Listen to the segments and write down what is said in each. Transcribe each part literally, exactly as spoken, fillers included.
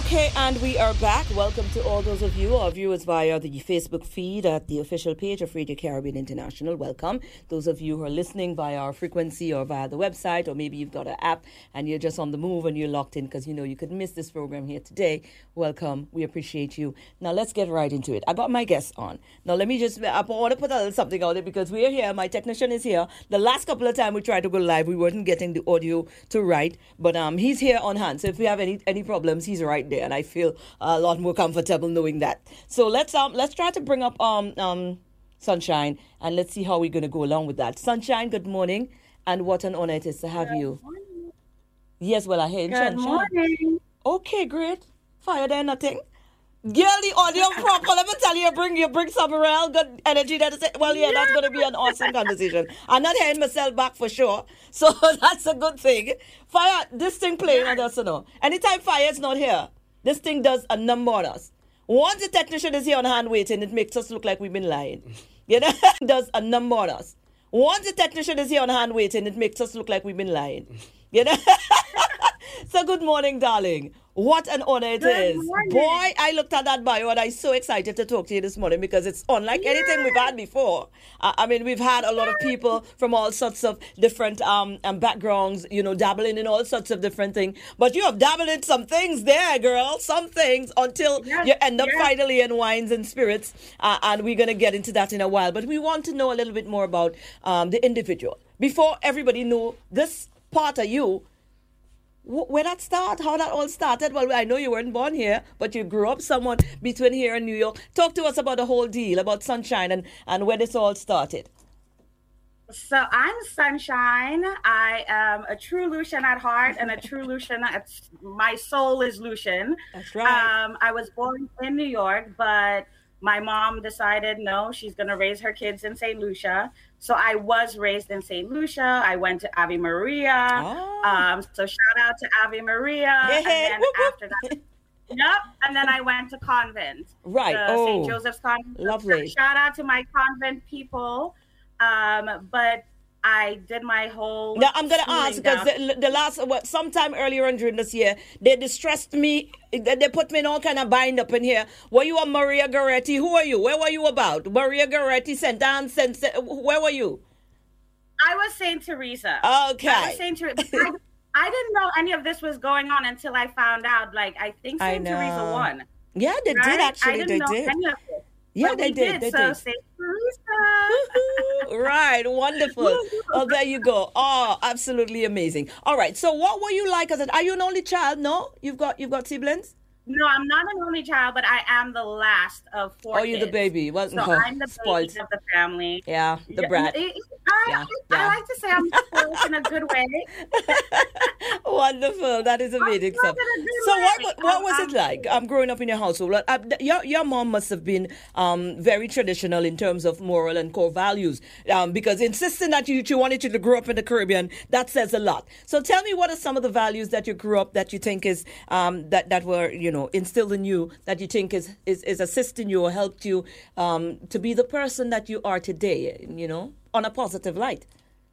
Okay, and we are back. Welcome to all those of you, our viewers via the Facebook feed at the official page of Radio Caribbean International. Welcome. Those of you who are listening via our frequency or via the website, or maybe you've got an app and you're just on the move and you're locked in because you know you could miss this program here today. Welcome. We appreciate you. Now let's get right into it. I got my guests on. Now let me just, I want to put a little something out there because we're here. My technician is here. The last couple of times we tried to go live, we weren't getting the audio to right, but um, he's here on hand. So if we have any any problems, he's right there, and I feel a lot more comfortable knowing that. So let's um let's try to bring up um um Sunshine, and let's see how we're going to go along with that. Sunshine, good morning, and what an honor it is to have Good you. morning. Yes, well I hear Good Sunshine. morning. Okay, great. Fire there, nothing. Girl, the audio proper. Let me tell you, you bring you bring some real good energy. That is it. Well, yeah, that's going to be an awesome conversation. I'm not hearing myself back for sure, so that's a good thing. Fire, this thing playing on us, you know. Anytime fire is not here, this thing does a number on us. Once the technician is here on hand waiting, it makes us look like we've been lying. You know, it does a number on us. Once the technician is here on hand waiting, it makes us look like we've been lying. You know. So good morning, darling. What an honor it Good is. morning. Boy, I looked at that bio and I'm so excited to talk to you this morning because it's unlike anything we've had before. I, I mean, we've had a lot of people from all sorts of different um, um backgrounds, you know, dabbling in all sorts of different things. But you have dabbled in some things there, girl. Some things until Yes, you end up yes. finally in wines and spirits. Uh, and we're going to get into that in a while. But we want to know a little bit more about um, the individual. Before everybody know this part of you, where that start, how that all started? Well, I know you weren't born here, but you grew up somewhat between here and New York. Talk to us about the whole deal, about Sunshine and, and where this all started. So I'm Sunshine. I am a true Lucian at heart and a true Lucian. At, my soul is Lucian. That's right. Um, I was born in New York, but my mom decided no, she's going to raise her kids in Saint Lucia. So I was raised in Saint Lucia. I went to Ave Maria. Oh. Um, so shout out to Ave Maria. Hey, and hey, then whoop, whoop. after that, yep. And then I went to convent. Right. The Oh, Saint Joseph's Convent. lovely. Shout out to my convent people. Um, but I did my whole. Now, I'm going to schooling ask because down- the, the last, what, sometime earlier on during this year, they distressed me. They, they put me in all kind of bind up in here. Were you a Maria Goretti? Who are you? Where were you about? Maria Goretti, Saint Anne, Saint, where were you? I was Saint Teresa. Okay. I was Saint Teresa. I, I didn't know any of this was going on until I found out. Like, I think I Saint Teresa know. won. Yeah, they Right? did I actually. didn't They know did. any of it. Yeah, But they we did. They so did. Saint Teresa. Right, wonderful. Oh, there you go. Oh, absolutely amazing. All right. So, what were you like as an? Are you an only child? No, you've got you've got siblings. No, I'm not an only child, but I am the last of four. Oh, you're the kids. baby. Well, So no, I'm the spoiled. baby of the family. Yeah, the Yeah, brat. it- it- I, Yeah, I yeah. like to say I'm spoiled in a good way. Wonderful. That is amazing spoiled stuff. in a good So, way. what wa- what was I'm- it like? Um, growing up in your household. Well, uh, your your mom must have been um very traditional in terms of moral and core values. Um, because insisting that you you wanted you to grow up in the Caribbean, that says a lot. So, tell me, what are some of the values that you grew up that you think is um that that were you know instilled in you that you think is is, is assisting you or helped you um to be the person that you are today? You know, on a positive light.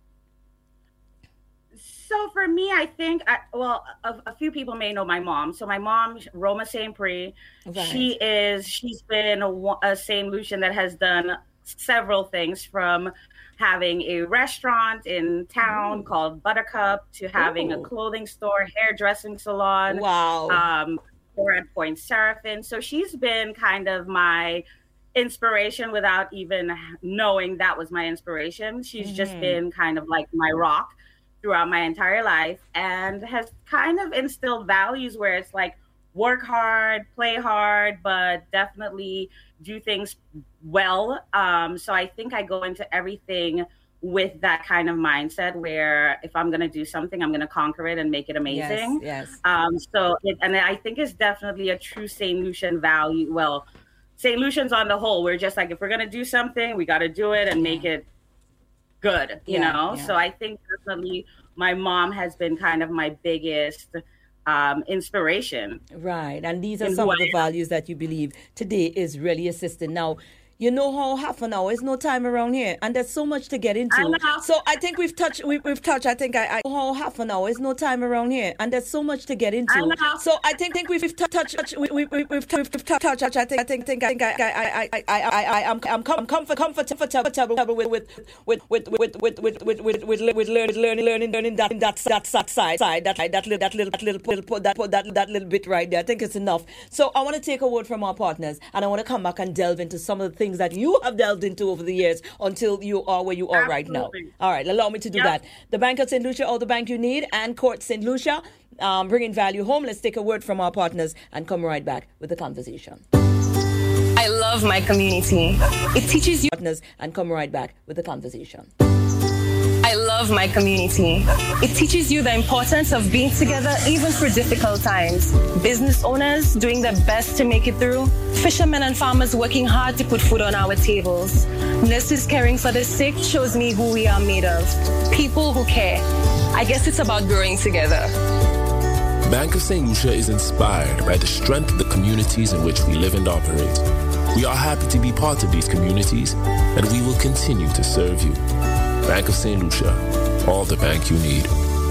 So for me, I think, I, well, a, a few people may know my mom. So my mom, Roma Saint Pri, Right. she is, she's been a, wa- a Saint Lucian that has done several things, from having a restaurant in town Ooh. called Buttercup to having Ooh. a clothing store, hairdressing salon, Wow. um, or at Point Seraphim. So she's been kind of my inspiration without even knowing that was my inspiration. She's just Mhm. been kind of like my rock throughout my entire life, and has kind of instilled values where it's like work hard, play hard, but definitely do things well. Um, so I think I go into everything with that kind of mindset where if I'm going to do something, I'm going to conquer it and make it amazing. Yes. Yes. Um, so, it, and I think it's definitely a true Saint Lucian value. Well, Saint Lucians on the whole, we're just like, if we're going to do something, we got to do it and make it good, you Yeah, know? yeah. So I think definitely my mom has been kind of my biggest um, inspiration. Right. And these are In some who of I the am. values that you believe today is really assisting. Now, You know how half an hour is no time around here, and there's so much to get I into. know. So I think we've touched, we, we've touched. I think I, I how half an hour is no time around here, and there's so much to get into. I know. So I think think we've touched, touched, we, we, we, we've we've touched. I think I think think I think I I I I I I I'm I'm com- comfort, comfortable comfortable with with with with with with with with with with with learning learning learning learning that that that side side that that little that little that little put that put that that little bit right there. I think it's enough. So I want to take a word from our partners, and I want to come back and delve into some of the things that you have delved into over the years until you are where you are right now. Absolutely. All right, allow me to do Yep. that. The Bank of Saint Lucia, all the bank you need, and Court Saint Lucia, um, bringing value home. Let's take a word from our partners and come right back with the conversation. I love my community. It teaches you. Partners and come right back with the conversation. I love my community. It teaches you the importance of being together even through difficult times. Business owners doing their best to make it through. Fishermen and farmers working hard to put food on our tables. Nurses caring for the sick shows me who we are made of. People who care. I guess it's about growing together. Bank of Saint Lucia is inspired by the strength of the communities in which we live and operate. We are happy to be part of these communities, and we will continue to serve you. Bank of Saint Lucia, all the bank you need.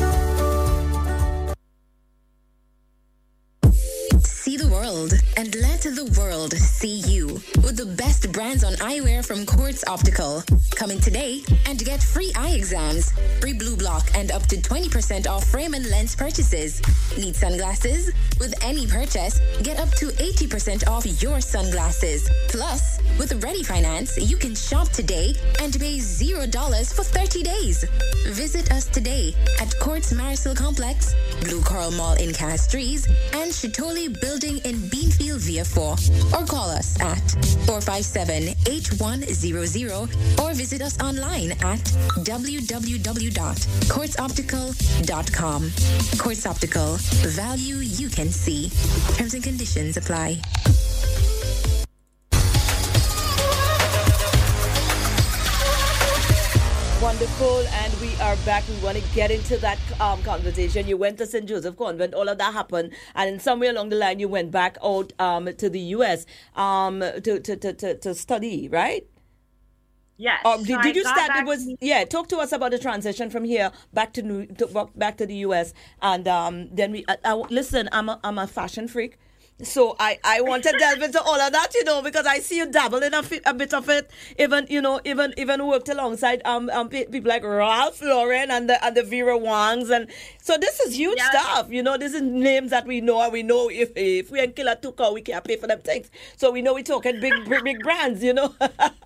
See the world and let the world see you with the best brands on eyewear from Quartz Optical. Coming today and get free eye exams, free blue block, and up to twenty percent off frame and lens purchases. Need sunglasses? With any purchase, get up to eighty percent off your sunglasses. Plus, with Ready Finance, you can shop today and pay zero dollars for thirty days. Visit us today at Quartz Marisol Complex, Blue Coral Mall in Castries, and Chitoli Building in Beanfield via four, or call us at four five seven, eight one zero zero, or visit us online at w w w dot quartz optical dot com. Quartz Optical, value you can see. Terms and conditions apply. Wonderful, and we are back. We want to get into that um, conversation. You went to Saint Joseph Convent, all of that happened, and in some way along the line, you went back out um, to the U S um, to, to, to, to, to study, right? Yes. Or So did, I did you got start? back It was to- yeah. Talk to us about the transition from here back to New, to, back to the U S, and um, then we. I, I, listen, I'm a I'm a fashion freak. So I, I want to delve into all of that, you know, because I see you dabble in a, fi- a bit of it. Even, you know, even even worked alongside um, um pe- people like Ralph Lauren and the and the Vera Wangs, and so this is huge Yes. stuff. You know, this is names that we know, and we know if if we ain't kill a tuka, we can't pay for them things. So we know we're talking big big, big brands, you know.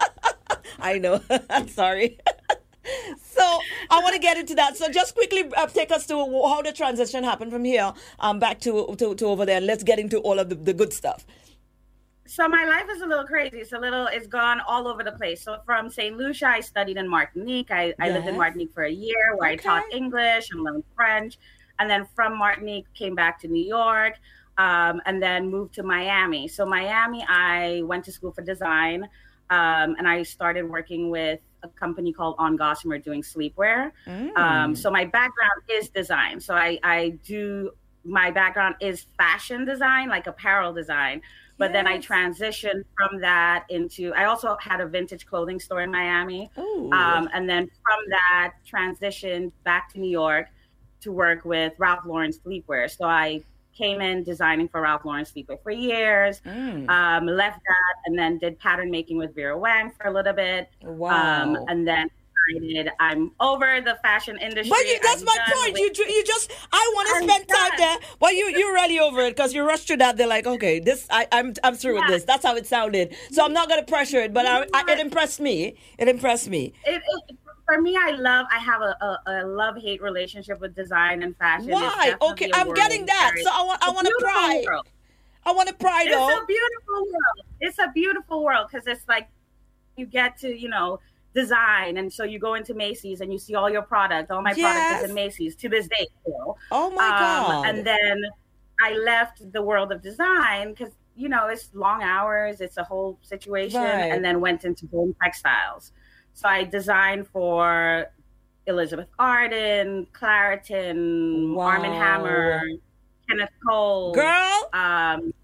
I know. I'm sorry. So I want to get into that. So just quickly uh, take us to how the transition happened from here um, back to, to, to over there. And let's get into all of the, the good stuff. So my life is a little crazy. It's a little, it's gone all over the place. So from Saint Lucia, I studied in Martinique. I, I lived in Yes. Martinique for a year where Okay. I taught English and learned French. And then from Martinique, came back to New York, um, and then moved to Miami. So Miami, I went to school for design, um, and I started working with a company called On Gossamer doing sleepwear. Mm. Um, so my background is design. So I, I do, my background is fashion design, like apparel design. But then I Yes. transitioned from that into, I also had a vintage clothing store in Miami. Ooh. Um, and then from that, transitioned back to New York to work with Ralph Lauren sleepwear. So I came in designing for Ralph Lauren sleepwear for years, Mm. um, left that, and then did pattern making with Vera Wang for a little bit. Wow. Um, and then decided I'm over the fashion industry. But you, that's I'm my done point. with- You ju- you just I want to I'm spend time done. there. But you you're really over it because you rushed through that. They're like, okay, this I I'm I'm through with Yeah. this. That's how it sounded. So I'm not gonna pressure it. But I, I, it impressed me. It impressed me. It, it, for me, I love, I have a, a, a love-hate relationship with design and fashion. It's Why? definitely Okay, a I'm world getting that. very- So I want I It's a want to beautiful pry. world. I want to pry It's though. a beautiful world. It's a beautiful world because it's like you get to, you know, design. And so you go into Macy's and you see all your product. All my Yes. product is in Macy's to this day still. Oh my god. And then I left the world of design because, you know, it's long hours. It's a whole situation. Right. And then went into home textiles. So I designed for Elizabeth Arden, Claritin, Wow. Arm and Hammer, Kenneth Cole. Girl, Um,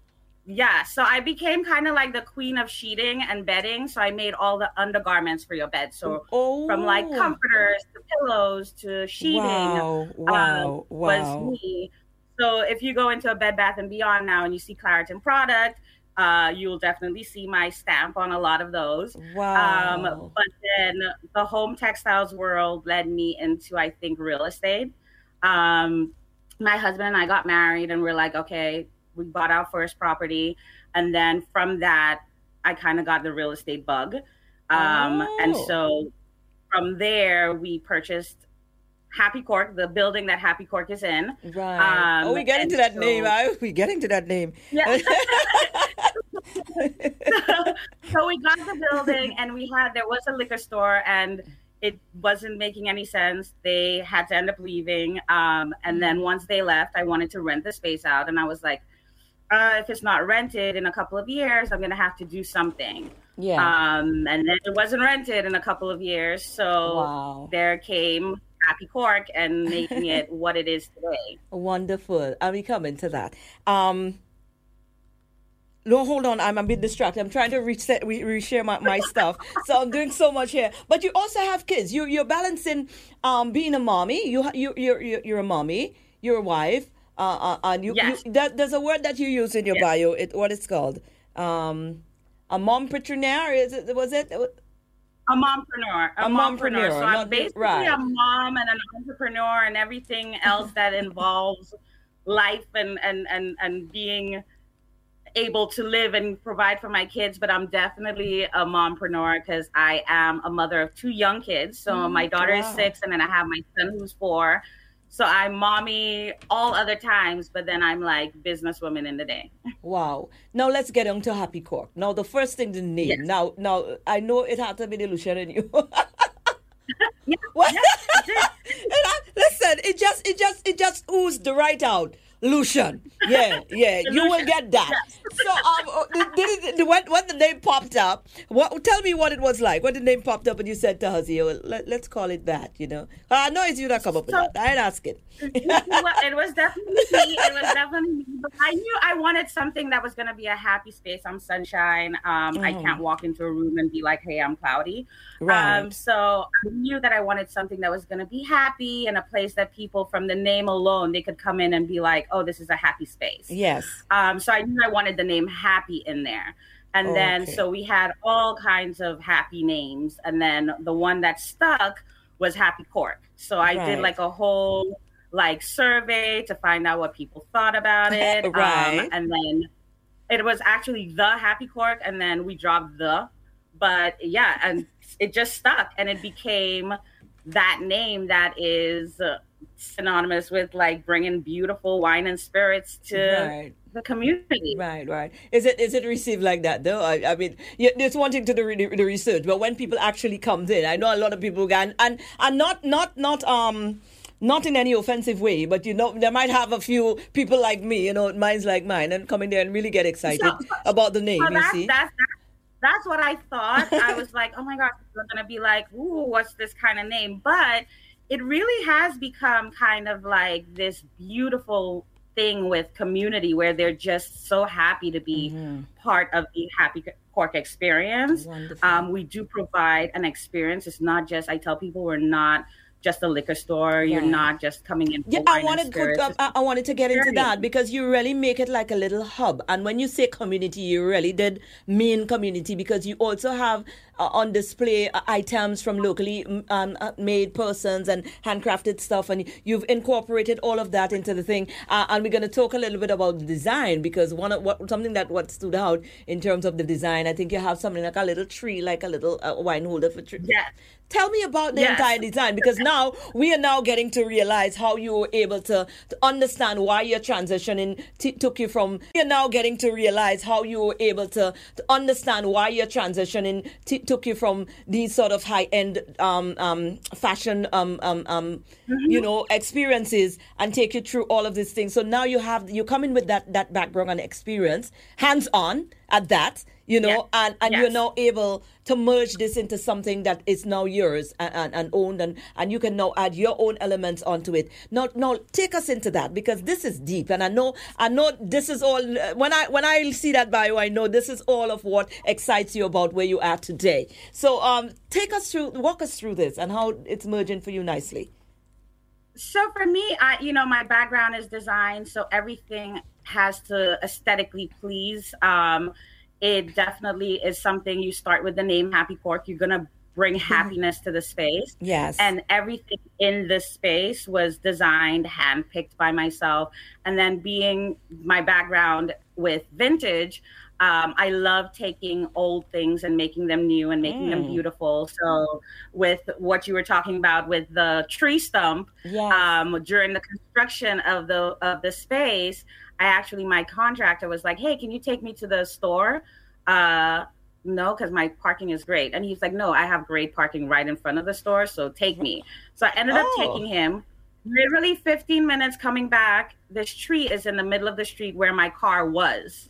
Yeah, so I became kind of like the queen of sheeting and bedding. So I made all the undergarments for your bed. So oh. from like comforters to pillows to sheeting, wow, wow, um, wow. was me. So if you go into a Bed Bath and Beyond now and you see Claritin product, uh, you'll definitely see my stamp on a lot of those. Wow. Um, but then the home textiles world led me into, I think, real estate. Um, my husband and I got married and we're like, okay, we bought our first property. And then from that, I kind of got the real estate bug. Um, oh. And so from there, we purchased Happy Cork, the building that Happy Cork is in. Right. Um, oh, we get into that so, name. I, we get into that name. Yeah. so, so we got the building and we had, there was a liquor store and it wasn't making any sense. They had to end up leaving. Um, and then once they left, I wanted to rent the space out. And I was like, uh, if it's not rented in a couple of years, I'm going to have to do something. Yeah. Um, and then it wasn't rented in a couple of years. So wow. there came Happy Cork and making it what it is today. Wonderful. I'll be coming to that. Um, no, hold on. I'm a bit distracted. I'm trying to reset, re- reshare my, my stuff. So I'm doing so much here. But you also have kids. You, you're balancing um, being a mommy. You, you, you're, you're, you're a mommy. You're a wife. Uh, uh, and you, yes. you that, there's a word that you use in your yes. bio. It what it's called? Um, a mompreneur. Is it? Was it? A mompreneur. A, a mompreneur. So I'm basically right. a mom and an entrepreneur and everything else that involves life and, and, and, and being able to live and provide for my kids. But I'm definitely a mompreneur because I am a mother of two young kids. So mm, my daughter wow. is six and then I have my son who's four. So I'm mommy all other times, but then I'm like businesswoman in the day. Wow. Now let's get on to Happy Cork. Now the first thing, the name. Yes. Now, now I know it had to be the Lucian in you. yeah, what? Yeah, I, listen, it just, it just, it just oozed right out. Lucian. Yeah, yeah. You will get that. Yes. So, um, did, did it, when, when the name popped up, what? Tell me what it was like. When the name popped up and you said to Huzzy, well, let, let's call it that, you know. I know it's you that come up with so, that. I ain't asking. It was definitely me. It was definitely me. But I knew I wanted something that was going to be a happy space. I'm sunshine. Um, mm. I can't walk into a room and be like, hey, I'm cloudy. Right. Um, so I knew that I wanted something that was going to be happy and a place that people from the name alone, they could come in and be like, oh, this is a happy space. Yes. Um, so I knew I wanted the name Happy in there. And oh, then, okay. so we had all kinds of happy names. And then the one that stuck was Happy Cork. So I right. did like a whole like survey to find out what people thought about it. right. Um, and then it was actually the Happy Cork. And then we dropped the, but yeah, and it just stuck and it became that name that is uh, synonymous with like bringing beautiful wine and spirits to right. the community. Right, right. Is it is it received like that though? I, I mean, yeah, there's one thing to the, the the research, but when people actually comes in, I know a lot of people can and and not not not um. Not in any offensive way, but you know, they might have a few people like me, you know, minds like mine, and come in there and really get excited so, about the name, so you that's, see? That's, that's, that's what I thought. I was like, oh my gosh, we're going to be like, ooh, what's this kind of name? But it really has become kind of like this beautiful thing with community where they're just so happy to be mm-hmm. part of the Happy Cork experience. Um, we do provide an experience. It's not just, I tell people we're not just a liquor store. You're yeah. not just coming in. Yeah, I wanted to, uh, I wanted to get into that because you really make it like a little hub. And when you say community, you really did mean community because you also have uh, on display uh, items from locally um, uh, made persons and handcrafted stuff, and you've incorporated all of that into the thing. Uh, and we're going to talk a little bit about the design because one of what something that what stood out in terms of the design. I think you have something like a little tree, like a little uh, wine holder for tree. Yeah. Tell me about the yes. entire design because now we are now getting to realize how you were able to, to understand why your transitioning t- took you from. You're now getting to realize how you were able to, to understand why your transitioning t- took you from these sort of high end um, um, fashion, um, um, um, mm-hmm. you know, experiences and take you through all of these things. So now you have you come in with that that background and experience, hands on. at that, you know, Yes. and, and Yes. you're now able to merge this into something that is now yours and, and, and owned, and, and you can now add your own elements onto it. Now, now take us into that, because this is deep, and I know, I know this is all. When I when I see that bio, I know this is all of what excites you about where you are today. So, um, take us through, walk us through this and how it's merging for you nicely. So for me, I, you know, my background is design, so everything has to aesthetically please. Um, it definitely is something. You start with the name Happy Cork. You're gonna bring happiness to the space. Yes. And everything in this space was designed, handpicked by myself. And then being my background with vintage, Um, I love taking old things and making them new and making mm. them beautiful. So with what you were talking about with the tree stump, yes. um, during the construction of the of the space, I actually, my contractor was like, hey, can you take me to the store? Uh, no, because my parking is great. And he's like, no, I have great parking right in front of the store, so take me. So I ended up oh. taking him. Literally fifteen minutes coming back, this tree is in the middle of the street where my car was.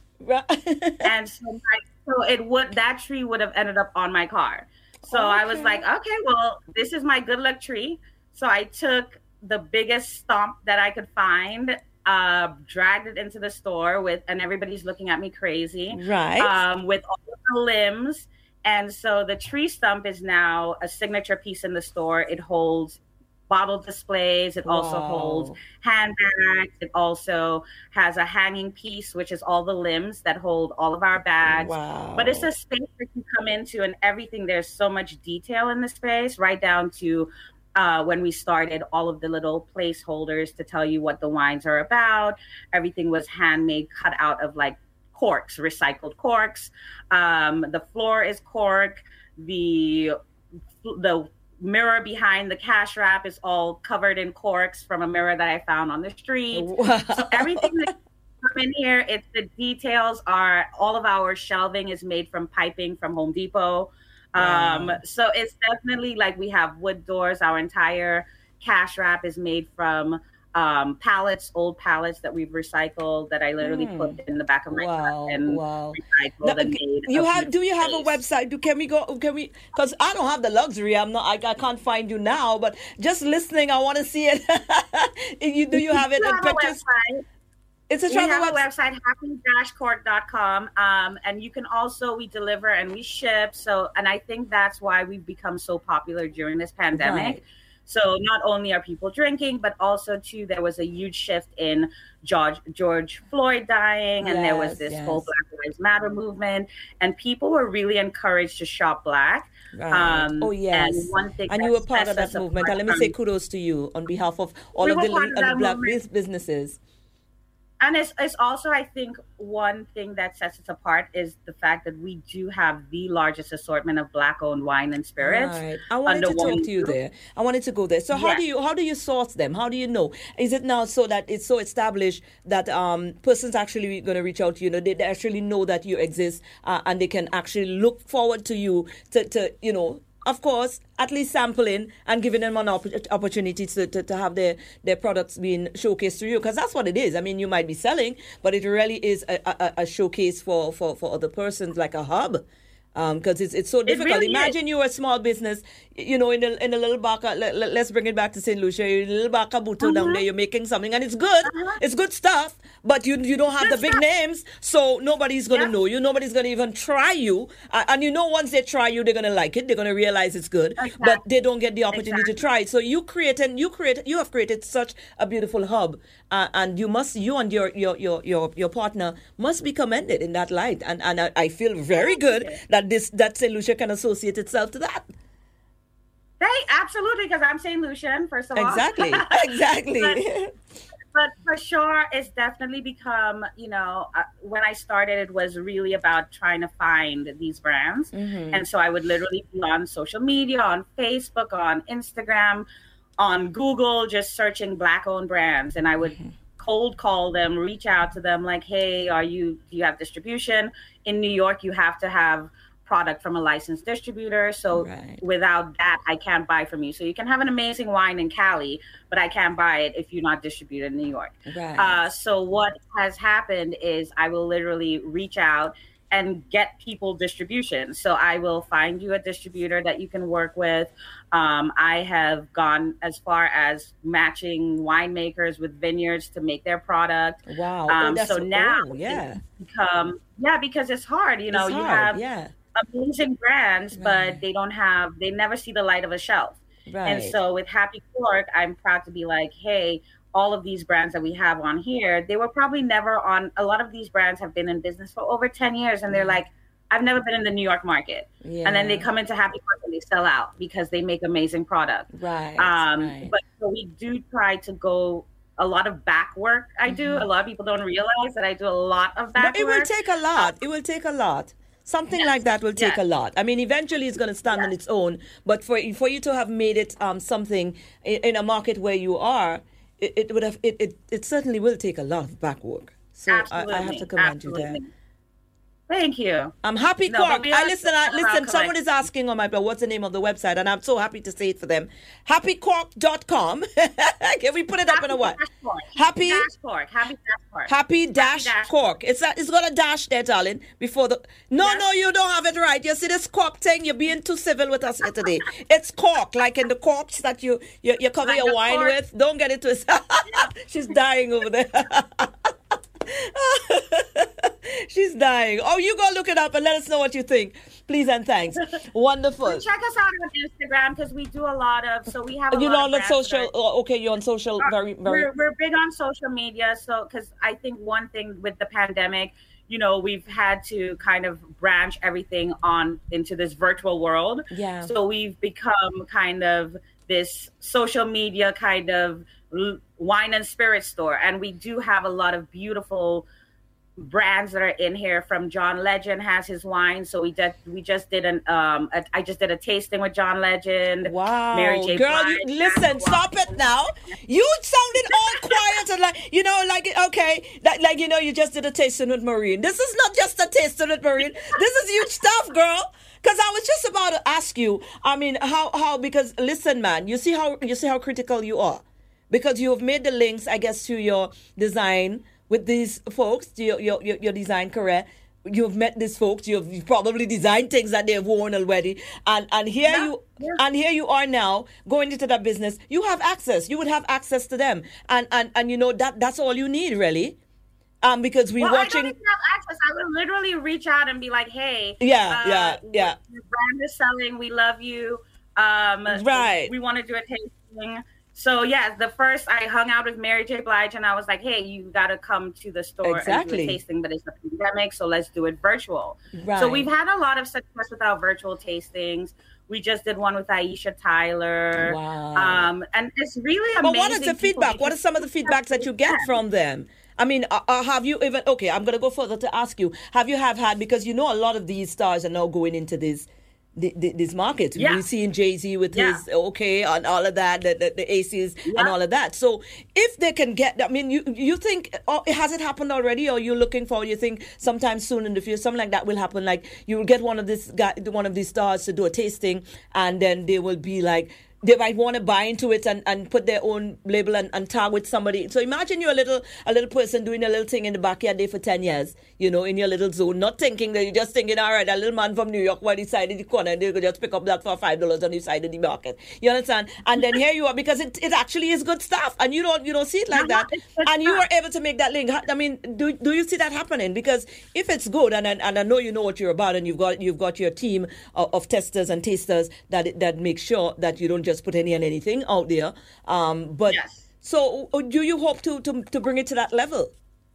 And so, my, so it would that tree would have ended up on my car. So okay. I was like, okay, well, this is my good luck tree. So I took the biggest stump that I could find, uh, dragged it into the store with, and everybody's looking at me crazy, right? Um, with all of the limbs. And so the tree stump is now a signature piece in the store. It holds bottle displays. It also wow. holds handbags. It also has a hanging piece, which is all the limbs that hold all of our bags. Wow. But it's a space that you come into and everything. There's so much detail in the space, right down to uh, when we started, all of the little placeholders to tell you what the wines are about. Everything was handmade, cut out of like corks, recycled corks. Um, the floor is cork. The the mirror behind the cash wrap is all covered in corks from a mirror that I found on the street. Wow. So everything that come in here, it's the details are all of our shelving is made from piping from Home Depot. Wow. Um, so it's definitely like we have wood doors. Our entire cash wrap is made from um, pallets, old pallets that we've recycled that I literally mm. put in the back of my wow. truck and wow. recycled now, and made. You have? Do you have a website? Do can we go? Can we? Because I don't have the luxury. I'm not. I, I can't find you now. But just listening, I want to see it. you, do you have it? Have a website. It's a travel we have website. a website, happy dash cork dot com. Um, and you can also, we deliver and we ship. So, and I think that's why we've become so popular during this pandemic. Right. So not only are people drinking, but also too, there was a huge shift in George, George Floyd dying. And yes, there was this yes. whole Black Lives Matter movement. And people were really encouraged to shop Black. Right. Um, oh, yes. And, one thing and you were part of that movement. And let me say kudos to you on behalf of all we of the, of of the Black movement. businesses. And it's, it's also, I think, one thing that sets us apart is the fact that we do have the largest assortment of Black-owned wine and spirits. Right. I wanted to talk to you there. I wanted to go there. So how yes. do you how do you source them? How do you know? Is it now so that it's so established that um, persons actually going to reach out to you? You know, they, they actually know that you exist uh, and they can actually look forward to you to, to you know. Of course, at least sampling and giving them an opp- opportunity to, to, to have their, their products being showcased to you, because that's what it is. I mean, you might be selling, but it really is a, a, a showcase for, for, for other persons, like a hub. Because um, it's it's so difficult. It really Imagine is. you're a small business, you know, in a, in a little Baka, let, let, let's bring it back to Saint Lucia, you're in a little Baka Buto uh-huh. down there, you're making something, and it's good. Uh-huh. It's good stuff, but you you don't have good the big stuff. names, so nobody's going to yep. know you. Nobody's going to even try you. Uh, and you know, once they try you, they're going to like it. They're going to realize it's good, exactly. but they don't get the opportunity exactly. to try it. So you create, and you create, you have created such a beautiful hub, uh, and you must, you and your your, your your your partner must be commended in that light. And and I, I feel very good that this that Saint Lucia can associate itself to that. They absolutely, because I'm Saint Lucian, first of all. Exactly, exactly. but, but for sure, it's definitely become, you know, uh, when I started, it was really about trying to find these brands. Mm-hmm. And so I would literally be on social media, on Facebook, on Instagram, on Google, just searching Black-owned brands. And I would mm-hmm. cold call them, reach out to them like, hey, are you, do you have distribution? In New York, you have to have product from a licensed distributor. So right. without that, I can't buy from you. So you can have an amazing wine in Cali, but I can't buy it if you're not distributed in New York. Right. Uh, so what has happened is I will literally reach out and get people distribution. So I will find you a distributor that you can work with. Um, I have gone as far as matching winemakers with vineyards to make their product. Wow. Um, oh, that's so now, oh, yeah, it's become, yeah, because it's hard. You know, it's you hard, have yeah. amazing brands, Right. but they don't have, they never see the light of a shelf. Right. And so with Happy Cork, I'm proud to be like, hey, all of these brands that we have on here, they were probably never on, a lot of these brands have been in business for over ten years. And they're like, I've never been in the New York market. Yeah. And then they come into Happy Cork and they sell out because they make amazing product. Right. Um, right. But so we do try to go a lot of back work. I do. Mm-hmm. A lot of people don't realize that I do a lot of back But it work. will take a lot. It will take a lot. Something like that will take yes. a lot. I mean, eventually it's going to stand on Yes. its own. But for for you to have made it um, something in, in a market where you are, it, it would have it, it, it certainly will take a lot of back work. So I, I have Absolutely. to commend you Absolutely. there. Thank you. I'm happy, No, Cork. but we I are listen. I talking about listen. Someone is collecting. asking on my blog, what's the name of the website, and I'm so happy to say it for them. happy cork dot com. Can we put it up in a what? Dash Cork. Happy Dash Cork. Happy Dash Cork. Happy dash dash cork. It's a, it's got a dash there, darling. Before the no, Yes. no, you don't have it right. You see this cork thing? You're being too civil with us here today. It's cork, like in the corks that you you, you cover Like your the wine cork. with. Don't get it twisted. She's dying over there. She's dying. Oh, you go look it up and let us know what you think, please and thanks. Wonderful. Check us out on Instagram because we do a lot of. So we have. A You lot know of on the brands that social. are- oh, okay, you're on social. Very, very. We're, we're big on social media. So, because I think one thing with the pandemic, you know, we've had to kind of branch everything on into this virtual world. Yeah. So we've become kind of this social media kind of l- wine and spirit store. And we do have a lot of beautiful brands that are in here. From John Legend has his wine. So we did, we just did an, um, a, I just did a tasting with John Legend. Wow, Mary J. girl, Blige, you, listen, stop it now. You sounded all quiet and like, you know, like, okay, that, like, you know, you just did a tasting with Maureen. This is not just a tasting with Maureen. This is huge stuff, girl. Because I was just about to ask you, I mean, how, how, because listen, man, you see how, you see how critical you are. Because you have made the links, I guess, to your design with these folks, to your, your, your, your design career. You've met these folks. You've, you've probably designed things that they've worn already, and and here Yeah, you yeah. and here you are now going into that business. You have access. You would have access to them, and and and you know that that's all you need really, um, because we're Well, watching. I don't even have access. I would literally reach out and be like, "Hey, Yeah, uh, yeah, yeah. Your brand is selling. We love you. Um, Right. We want to do a tasting." So yeah, the first I hung out with Mary J. Blige and I was like, "Hey, you got to come to the store Exactly. and do a tasting." But it's a pandemic, so let's do it virtual. Right. So we've had a lot of success with our virtual tastings. We just did one with Aisha Tyler. Wow. Um, and it's really amazing. But what is the people feedback? What are because- some of the feedbacks that you get from them? I mean, uh, uh, have you even, okay, I'm going to go further to ask you, have you have had, because you know a lot of these stars are now going into this, the, the, these markets. Yeah. We've seen Jay-Z with Yeah. his, okay, and all of that, the, the, the Aces and Yeah. all of that. So if they can get, I mean, you you think, oh, has it happened already, or you're looking for, you think sometime soon in the future, something like that will happen, like you will get one of this guy, one of these stars to do a tasting, and then they will be like, they might want to buy into it and, and put their own label and, and tag with somebody. So imagine you're a little a little person doing a little thing in the backyard there for ten years, you know, in your little zone, not thinking that you're just thinking, all right, a little man from New York where decided the corner and they could just pick up that for five dollars on the side of the market. You understand? And then here you are, because it, it actually is good stuff, and you don't you don't see it like No, that. it's good And you stuff. were able to make that link. I mean, do do you see that happening? Because if it's good, and and, and I know you know what you're about, and you've got you've got your team of, of testers and tasters that that make sure that you don't just put any and anything out there. Um, but Yes. so, uh, do you hope to, to to bring it to that level?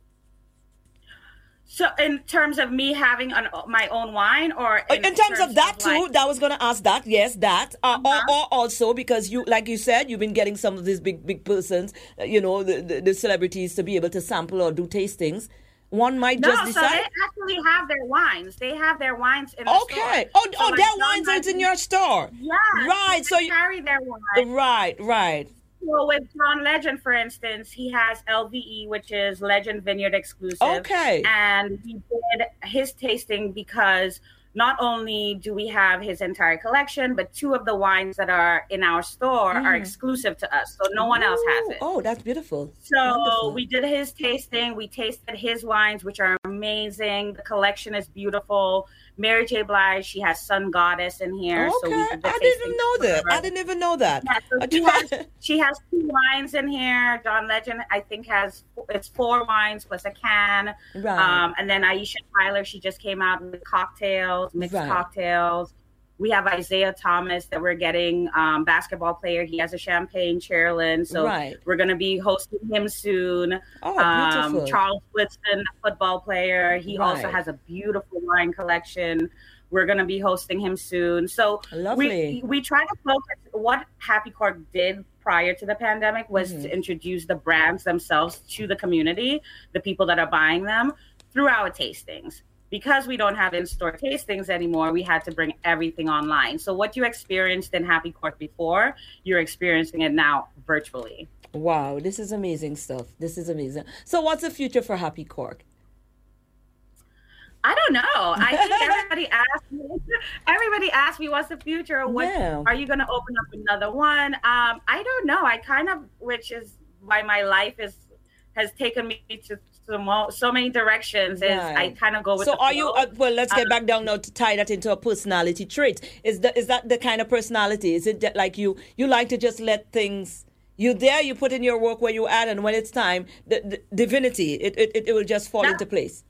So in terms of me having an, my own wine, or In, in terms of that too, like- that was going to ask that. Yes, that. Uh, Uh-huh. or, or also because you, like you said, you've been getting some of these big big persons, uh, you know, the, the the celebrities to be able to sample or do tastings. One might No, just so decide. they actually have their wines. They have their wines in the Okay. store. Oh, So oh, like their John wines are in Legend- your store. Yeah. Right. So they you, carry their wine. right, right. So with John Legend, for instance, he has L V E, which is Legend Vineyard exclusive. Okay. And we did his tasting because not only do we have his entire collection, but two of the wines that are in our store are exclusive to us. So no one else has it. Oh, that's beautiful. So Wonderful. we did his tasting. We tasted his wines, which are amazing. The collection is beautiful. Mary J. Blige, she has Sun Goddess in here. Okay, so we did the I didn't know that. her. I didn't even know that. Yeah, so she, has, she has two wines in here. John Legend, I think, has it's four wines plus a can. Right. Um, and then Aisha Tyler, she just came out with cocktails, mixed Right. cocktails. We have Isaiah Thomas that we're getting, um, basketball player. He has a champagne Cherlin. So Right. we're going to be hosting him soon. Oh, um, beautiful. Charles Blitzen, the football player. He Right. also has a beautiful wine collection. We're going to be hosting him soon. So Lovely. we we try to focus. What Happy Cork did prior to the pandemic was Mm-hmm. to introduce the brands themselves to the community, the people that are buying them, through our tastings. Because we don't have in-store tastings anymore, we had to bring everything online. So what you experienced in Happy Cork before, you're experiencing it now virtually. Wow, this is amazing stuff. This is amazing. So what's the future for Happy Cork? I don't know. I think everybody asked me, everybody asked me what's the future? What Yeah. are you gonna open up another one? Um, I don't know. I kind of, which is why my life is has taken me to so, mo- so many directions. Is Right. I kind of go with So the are you, flow. uh, well, let's get Um, back down now to tie that into a personality trait. Is that, is that the kind of personality? Is it that like you, you like to just let things, you there, you put in your work where you at, and when it's time, the, the divinity, it, it, it will just fall Yeah. into place?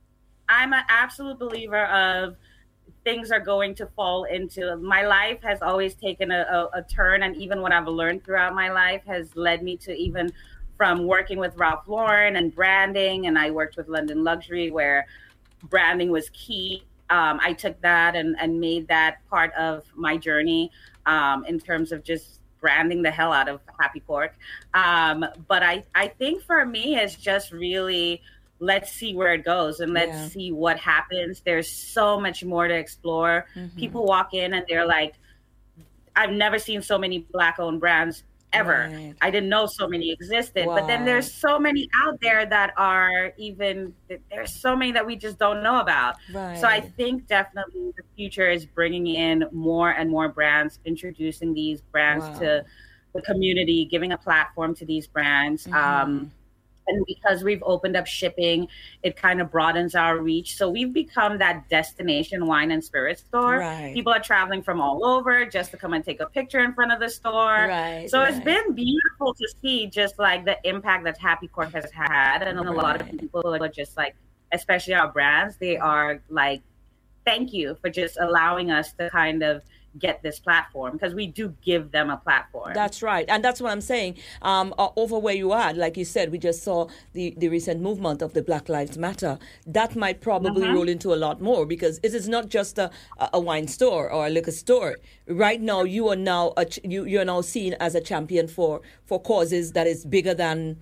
I'm an absolute believer of things are going to fall into. My life has always taken a, a, a turn, and even what I've learned throughout my life has led me to even from working with Ralph Lauren and branding, and I worked with London Luxury where branding was key. Um, I took that and, and made that part of my journey um, in terms of just branding the hell out of Happy Cork. Um, but I, I think for me, it's just really, let's see where it goes and let's Yeah. see what happens. There's so much more to explore. Mm-hmm. People walk in and they're like, I've never seen so many Black-owned brands ever. Right. I didn't know so many existed. But then Wow. there's so many out there that are even, there's so many that we just don't know about. Right. So I think definitely the future is bringing in more and more brands, introducing these brands Wow. to the community, giving a platform to these brands. Mm-hmm. Um, and because we've opened up shipping, it kind of broadens our reach. So we've become that destination wine and spirit store. Right. People are traveling from all over just to come and take a picture in front of the store. Right, So it's right. been beautiful to see just like the impact that Happy Cork has had. And a lot of Right. people are just like, especially our brands, they are like, thank you for just allowing us to kind of get this platform, because we do give them a platform. That's right. And that's what I'm saying. Um, uh, over where you are, like you said, we just saw the, the recent movement of the Black Lives Matter. That might probably Mhm. roll into a lot more, because it is not just a, a wine store or a liquor store. Right now, you are now a, ch- you, you're now seen as a champion for, for causes that is bigger than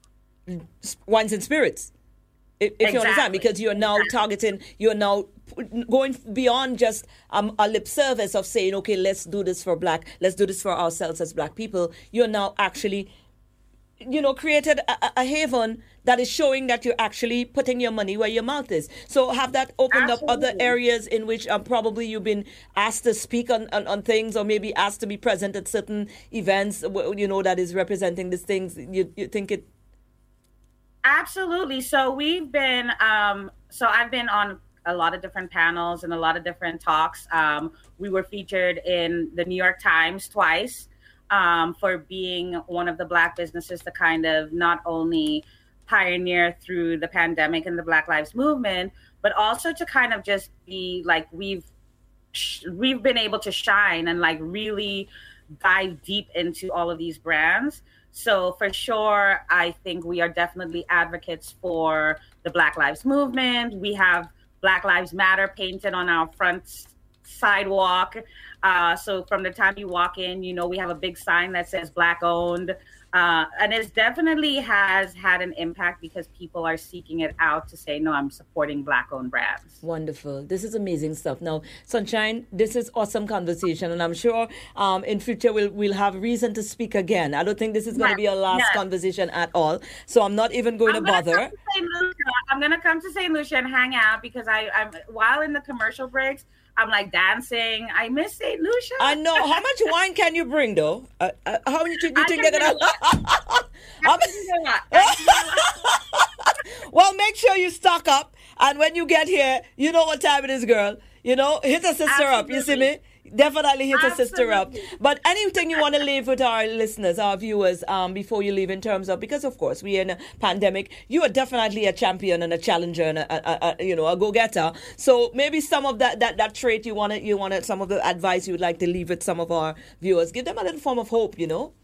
s- wines and spirits. If, if you understand, Exactly. because you're now targeting, you're now p- going beyond just um, a lip service of saying, okay, let's do this for black, let's do this for ourselves as black people. You're now actually, you know, created a, a- a haven that is showing that you're actually putting your money where your mouth is. So have that opened up other Absolutely. areas in which um, probably you've been asked to speak on, on, on things, or maybe asked to be present at certain events, w- you know, that is representing these things. You, you think it, Absolutely. So we've been, um, so I've been on a lot of different panels and a lot of different talks. Um, we were featured in the New York Times twice um, for being one of the Black businesses to kind of not only pioneer through the pandemic and the Black Lives Movement, but also to kind of just be like, we've sh- we've been able to shine and like really dive deep into all of these brands. So for sure, I think we are definitely advocates for the Black Lives Movement. We have Black Lives Matter painted on our front s- sidewalk. Uh, so from the time you walk in, you know, we have a big sign that says Black owned. Uh, and it definitely has had an impact because people are seeking it out to say, no, I'm supporting Black owned brands. wonderful. This is amazing stuff. Now, Sunshine, this is awesome conversation, and I'm sure um, in future we'll we'll have reason to speak again. I don't think this is going to Yes, be a last yes. conversation at all, so I'm not even going I'm to gonna bother. come to Saint Lucia. I'm gonna come to Saint Lucia and hang out because I, I'm while in the commercial breaks, I'm like dancing. I miss Saint Lucia. I know. How much wine can you bring, though? Uh, uh, how many do you I think can they're gonna? bring How I many- can do a lot. I can do a lot. Well, make sure you stock up And when you get here, you know what time it is, girl. You know, hit a sister Absolutely. up. You see me? Definitely hit a sister up. Absolutely. But anything you want to leave with our listeners, our viewers, um, before you leave in terms of, because of course we're in a pandemic, you are definitely a champion and a challenger and a, a, a you know, a go-getter. So maybe some of that that, that trait you want to, you want to, some of the advice you would like to leave with some of our viewers, give them a little form of hope, you know?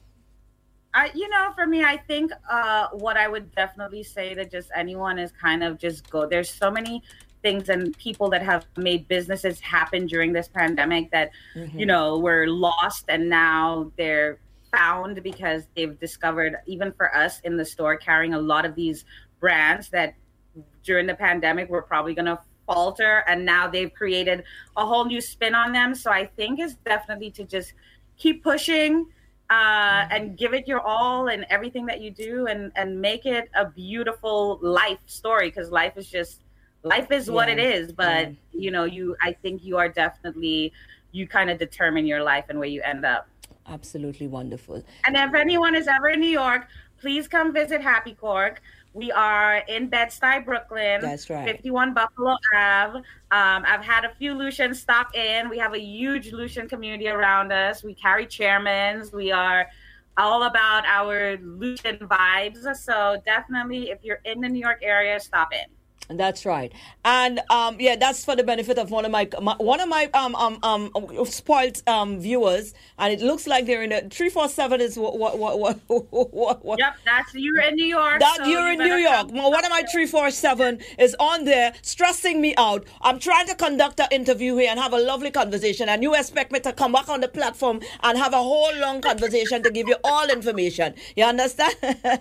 I, you know, for me, I think uh, what I would definitely say to just anyone is kind of just go. There's so many things and people that have made businesses happen during this pandemic that, mm-hmm. you know, were lost and now they're found because they've discovered, even for us in the store, carrying a lot of these brands that during the pandemic were probably going to falter, and now they've created a whole new spin on them. So I think it's definitely to just keep pushing uh, and give it your all and everything that you do, and, and make it a beautiful life story, because life is just Life is what yeah. it is, but yeah. you know, you. I think you are definitely, you kind of determine your life and where you end up. Absolutely wonderful. And if anyone is ever in New York, please come visit Happy Cork. We are in Bed-Stuy, Brooklyn. That's right. fifty-one Buffalo Avenue. Um, I've had a few Lucians stop in. We have a huge Lucian community around us. We carry chairmans. We are all about our Lucian vibes. So definitely, if you're in the New York area, stop in. That's right, and um, yeah, that's for the benefit of one of my, my one of my um um um spoiled um viewers, and it looks like they're in a three four seven is what what what what what. what yep, that's you're in New York. That so you're you in New York. come. One of my three four seven is on there, stressing me out. I'm trying to conduct an interview here and have a lovely conversation, and you expect me to come back on the platform and have a whole long conversation to give you all information. You understand?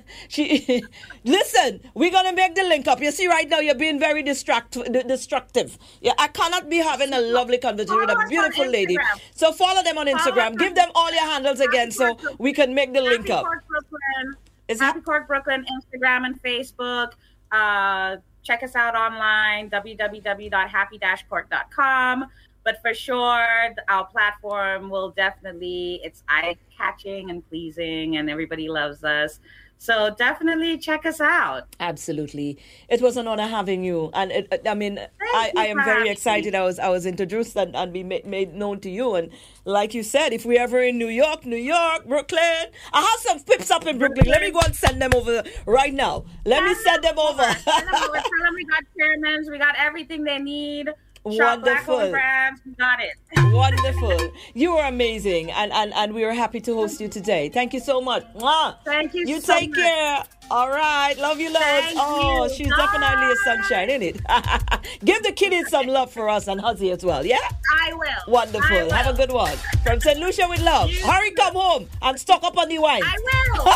she, listen, we're gonna make the link up. You see, right now you're being very distract destructive. Yeah, I cannot be having a lovely conversation with a beautiful lady. So follow them on Instagram. Give them all your handles again so we can make the link up. Cork Brooklyn. Is Happy it? Cork Brooklyn, Instagram and Facebook. Uh, check us out online, w w w dot happy dash cork dot com. But for sure, our platform will definitely, it's eye-catching and pleasing, and everybody loves us. So definitely check us out. Absolutely. It was an honor having you. And it, I mean, I, I am very excited. I was I was introduced and, and be made, made known to you. And like you said, if we're ever in New York, New York, Brooklyn, I have some pips up in Brooklyn. Let me go and send them over right now. Let me send them over. Tell them over. Tell them we got chairmans. We got everything they need. Shop Wonderful. Black-owned brands. We got it. Wonderful. You are amazing. And, and, and we are happy to host you today. Thank you so much. Mwah. Thank you You so take much. care. All right. Love you loads. Thank Oh, you. she's Bye. definitely a sunshine, isn't it? Give the kiddies some love for us and Huzzy as well. Yeah? I will. Wonderful. I will. Have a good one. From Saint Lucia with love. You Hurry, come home and stock up on the wine. I will.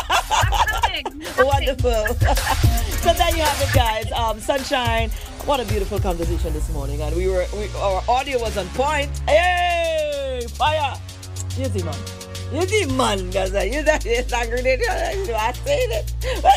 I'm coming. I'm coming. Wonderful. So there you have it, guys. Um, Sunshine. What a beautiful conversation this morning, and we were we, our audio was on point. Hey, fire! You see, man. You see, man, guys. You see, I said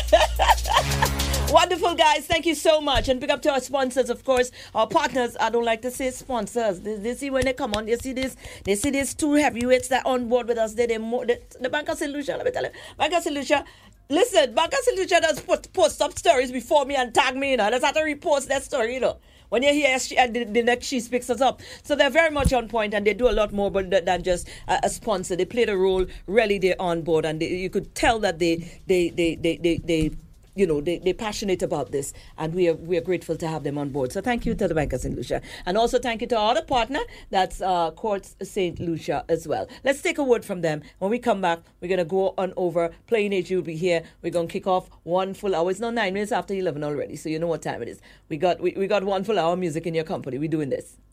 it. Wonderful, guys. Thank you so much. And pick up to our sponsors, of course. Our partners, I don't like to say sponsors. They, they see when they come on, they see this, they see these two heavyweights that are on board with us. They, they, more, they the Bank of Saint Lucia, let me tell you. Bank of Saint Lucia, listen, Bank of Saint Lucia does put, post up stories before me and tag me, you know. Let's have to repost that story, you know. When you hear she, uh, the, the next she speaks us up. So they're very much on point, and they do a lot more but, than just uh, a sponsor. They play the role, really they're on board, and they, you could tell that they, they, they, they, they, they you know, they, they're passionate about this, and we are we are grateful to have them on board. So thank you to the Bank of Saint Lucia. And also thank you to our other partner, that's uh, Courts Saint Lucia as well. Let's take a word from them. When we come back, we're going to go on over. Playing Age will be here. We're going to kick off one full hour. It's now nine minutes after eleven already, so you know what time it is. We got, we, we got one full hour of music in your company. We're doing this.